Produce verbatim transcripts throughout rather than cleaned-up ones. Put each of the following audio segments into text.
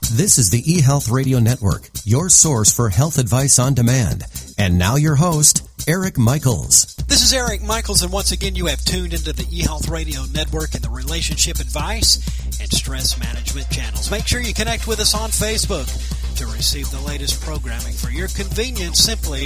This is the eHealth Radio Network, your source for health advice on demand. And now your host, Eric Michaels. This is Eric Michaels, and once again you have tuned into the eHealth Radio Network and the Relationship Advice and Stress Management channels. Make sure you connect with us on Facebook to receive the latest programming for your convenience simply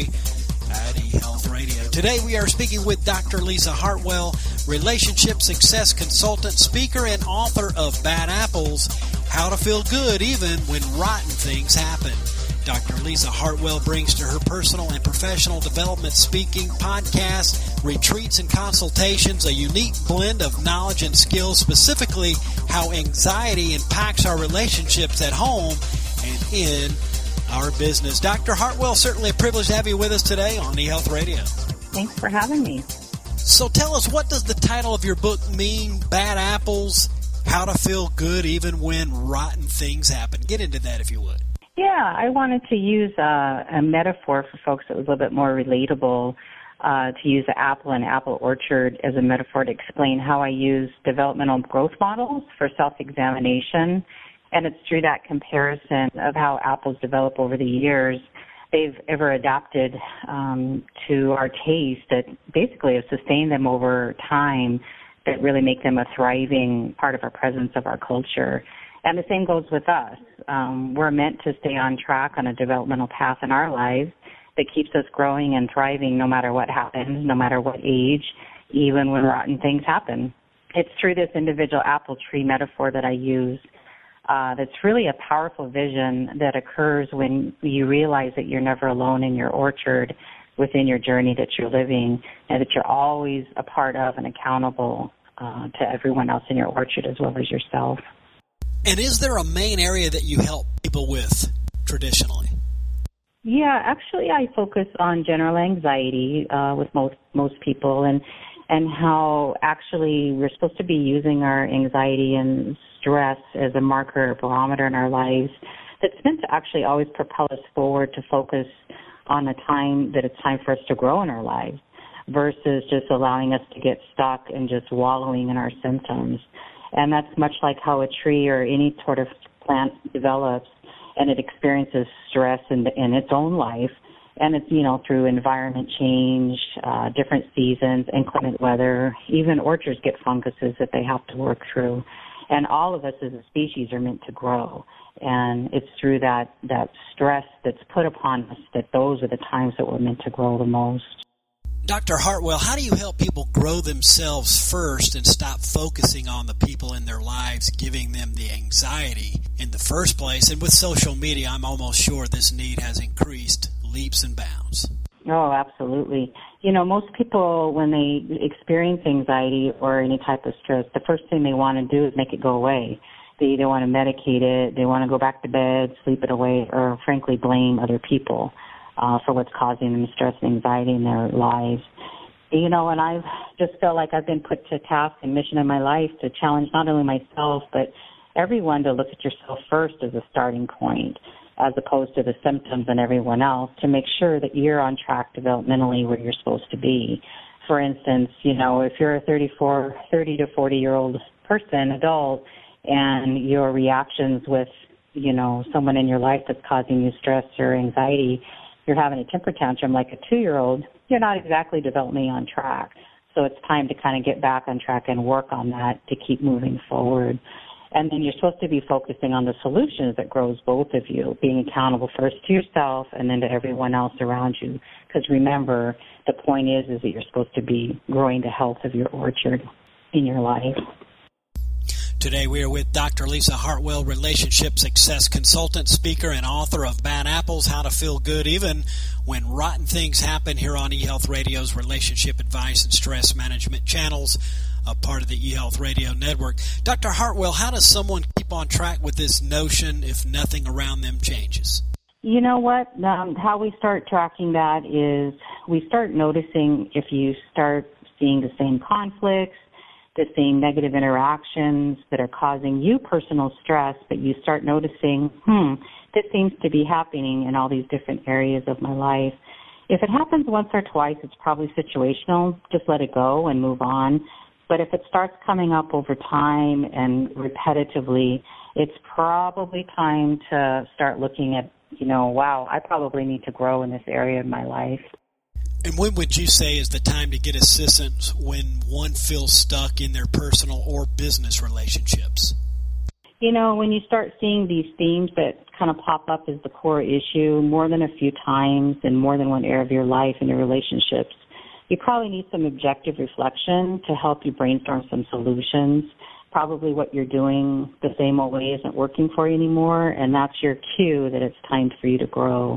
at eHealth Radio. Today we are speaking with Doctor Lisa Hartwell, Relationship Success Consultant, speaker, and author of Bad Apples, How to Feel Good Even When Rotten Things Happen. Doctor Lisa Hartwell brings to her personal and professional development speaking, podcasts, retreats, and consultations a unique blend of knowledge and skills, specifically how anxiety impacts our relationships at home and in our business. Doctor Hartwell, certainly a privilege to have you with us today on eHealth Radio. Thanks for having me. So tell us, what does the title of your book mean, Bad Apples, How to Feel Good Even When Rotten Things Happen? Get into that if you would. Yeah, I wanted to use uh, a metaphor for folks that was a little bit more relatable, uh, to use the apple and apple orchard as a metaphor to explain how I use developmental growth models for self-examination. And it's through that comparison of how apples develop over the years they've ever adapted um, to our taste that basically have sustained them over time, that really make them a thriving part of our presence of our culture. And the same goes with us. Um, we're meant to stay on track on a developmental path in our lives that keeps us growing and thriving no matter what happens, no matter what age, even when rotten things happen. It's through this individual apple tree metaphor that I use uh, that's really a powerful vision that occurs when you realize that you're never alone in your orchard within your journey that you're living, and that you're always a part of and accountable uh, to everyone else in your orchard as well as yourself. And is there a main area that you help people with traditionally? Yeah, actually I focus on general anxiety uh, with most most people, and and how actually we're supposed to be using our anxiety and stress as a marker or barometer in our lives that's meant to actually always propel us forward to focus on a time that it's time for us to grow in our lives versus just allowing us to get stuck and just wallowing in our symptoms. And that's much like how a tree or any sort of plant develops and it experiences stress in, the, in its own life. And it's, you know, through environment change, uh, different seasons, inclement weather, even orchards get funguses that they have to work through. And all of us as a species are meant to grow. And it's through that, that stress that's put upon us that those are the times that we're meant to grow the most. Doctor Hartwell, how do you help people grow themselves first and stop focusing on the people in their lives, giving them the anxiety in the first place? And with social media, I'm almost sure this need has increased leaps and bounds. Oh, absolutely. You know, most people, when they experience anxiety or any type of stress, the first thing they want to do is make it go away. They either want to medicate it, they want to go back to bed, sleep it away, or frankly blame other people uh, for what's causing them stress and anxiety in their lives. You know, and I've just felt like I've been put to task and mission in my life to challenge not only myself, but everyone to look at yourself first as a starting point, as opposed to the symptoms and everyone else, to make sure that you're on track developmentally where you're supposed to be. For instance, you know, if you're a thirty-four, thirty to forty-year-old person, adult, and your reactions with, you know, someone in your life that's causing you stress or anxiety, you're having a temper tantrum like a two-year-old, you're not exactly developmentally on track. So it's time to kind of get back on track and work on that to keep moving forward. And then you're supposed to be focusing on the solutions that grows both of you, being accountable first to yourself and then to everyone else around you. Because remember, the point is, is that you're supposed to be growing the health of your orchard in your life. Today we are with Doctor Lisa Hartwell, Relationship Success Consultant, speaker, and author of Bad Apples, How to Feel Good Even When Rotten Things Happen, here on eHealth Radio's Relationship Advice and Stress Management channels, a part of the eHealth Radio Network. Doctor Hartwell, how does someone keep on track with this notion if nothing around them changes? You know what? Um, how we start tracking that is we start noticing if you start seeing the same conflicts, the same negative interactions that are causing you personal stress, but you start noticing, hmm, this seems to be happening in all these different areas of my life. If it happens once or twice, it's probably situational. Just let it go and move on. But if it starts coming up over time and repetitively, it's probably time to start looking at, you know, wow, I probably need to grow in this area of my life. And when would you say is the time to get assistance when one feels stuck in their personal or business relationships? You know, when you start seeing these themes that kind of pop up as the core issue more than a few times in more than one area of your life and your relationships, you probably need some objective reflection to help you brainstorm some solutions. Probably what you're doing the same old way isn't working for you anymore, and that's your cue that it's time for you to grow.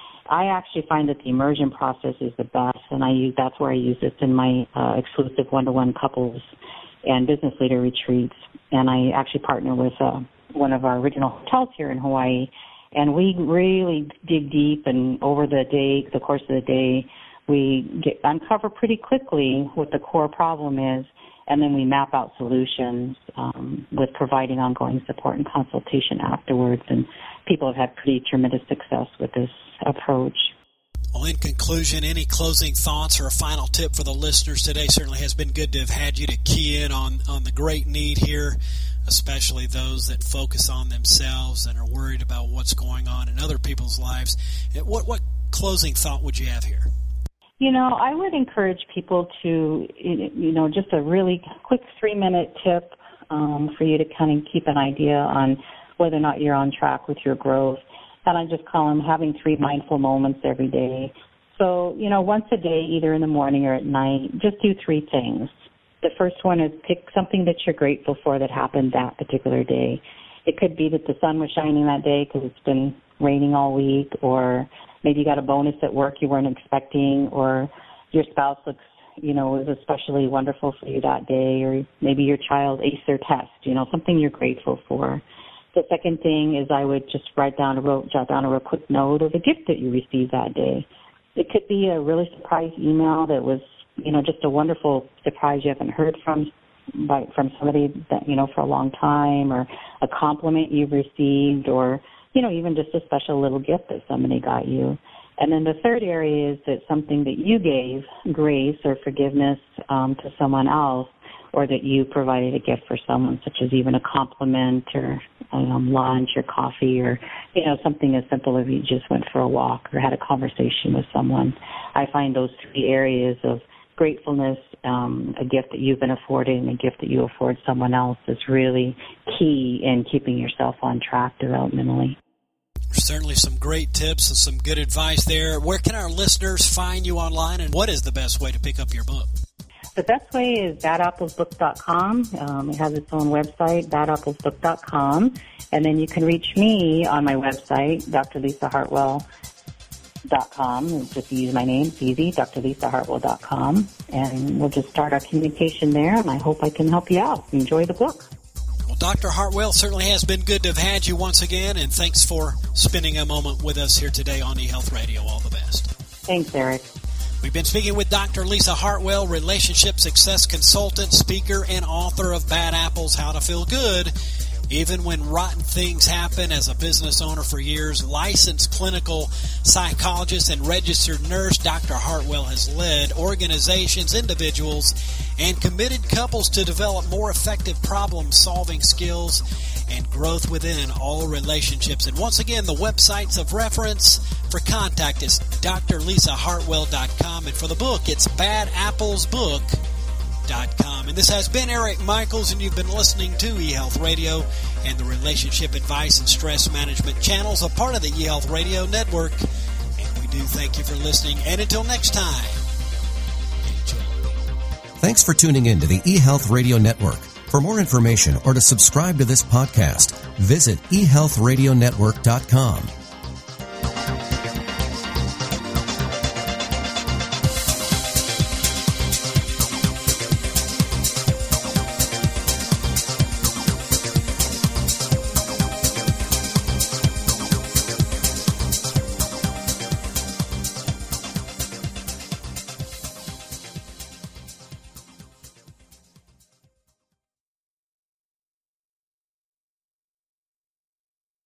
I actually find that the immersion process is the best, and I use that's where I use this in my uh, exclusive one-to-one couples and business leader retreats. And I actually partner with uh, one of our original hotels here in Hawaii, and we really dig deep. And over the day, the course of the day, we get, uncover pretty quickly what the core problem is, and then we map out solutions um, with providing ongoing support and consultation afterwards. And people have had pretty tremendous success with this approach. Well, in conclusion, any closing thoughts or a final tip for the listeners today? Certainly has been good to have had you to key in on, on the great need here, especially those that focus on themselves and are worried about what's going on in other people's lives. What, what closing thought would you have here? You know, I would encourage people to, you know, just a really quick three-minute tip um, for you to kind of keep an idea on whether or not you're on track with your growth. And I just call them having three mindful moments every day. So, you know, once a day, either in the morning or at night, just do three things. The first one is pick something that you're grateful for that happened that particular day. It could be that the sun was shining that day because it's been raining all week, or maybe you got a bonus at work you weren't expecting, or your spouse looks, you know, was especially wonderful for you that day, or maybe your child aced their test, you know, something you're grateful for. The second thing is I would just write down a real, jot down a real quick note of a gift that you received that day. It could be a really surprise email that was, you know, just a wonderful surprise you haven't heard from by, from somebody that, you know, for a long time, or a compliment you've received, or, you know, even just a special little gift that somebody got you. And then the third area is that something that you gave grace or forgiveness um, to someone else, or that you provided a gift for someone, such as even a compliment or um, lunch or coffee, or, you know, something as simple as you just went for a walk or had a conversation with someone. I find those three areas of gratefulness, um, a gift that you've been afforded, and a gift that you afford someone else is really key in keeping yourself on track developmentally. Certainly some great tips and some good advice there. Where can our listeners find you online, and what is the best way to pick up your book? The best way is bad apples book dot com. Um, it has its own website, bad apples book dot com. And then you can reach me on my website, d r lisa hartwell dot com. Just use my name, it's easy, d r lisa hartwell dot com. And we'll just start our communication there, and I hope I can help you out. Enjoy the book. Well, Doctor Hartwell, certainly has been good to have had you once again, and thanks for spending a moment with us here today on eHealth Radio. All the best. Thanks, Eric. We've been speaking with Doctor Lisa Hartwell, relationship success consultant, speaker, and author of Bad Apples, How to Feel Good Even When Rotten Things Happen. As a business owner for years, licensed clinical psychologist and registered nurse, Doctor Hartwell has led organizations, individuals, and committed couples to develop more effective problem-solving skills and growth within all relationships. And once again, the websites of reference for contact is d r lisa hartwell dot com, and for the book, it's bad apples book dot com. And this has been Eric Michaels, and you've been listening to eHealth Radio and the Relationship Advice and Stress Management channels, a part of the eHealth Radio Network. And we do thank you for listening. And until next time, enjoy. Thanks for tuning in to the eHealth Radio Network. For more information or to subscribe to this podcast, visit e health radio network dot com.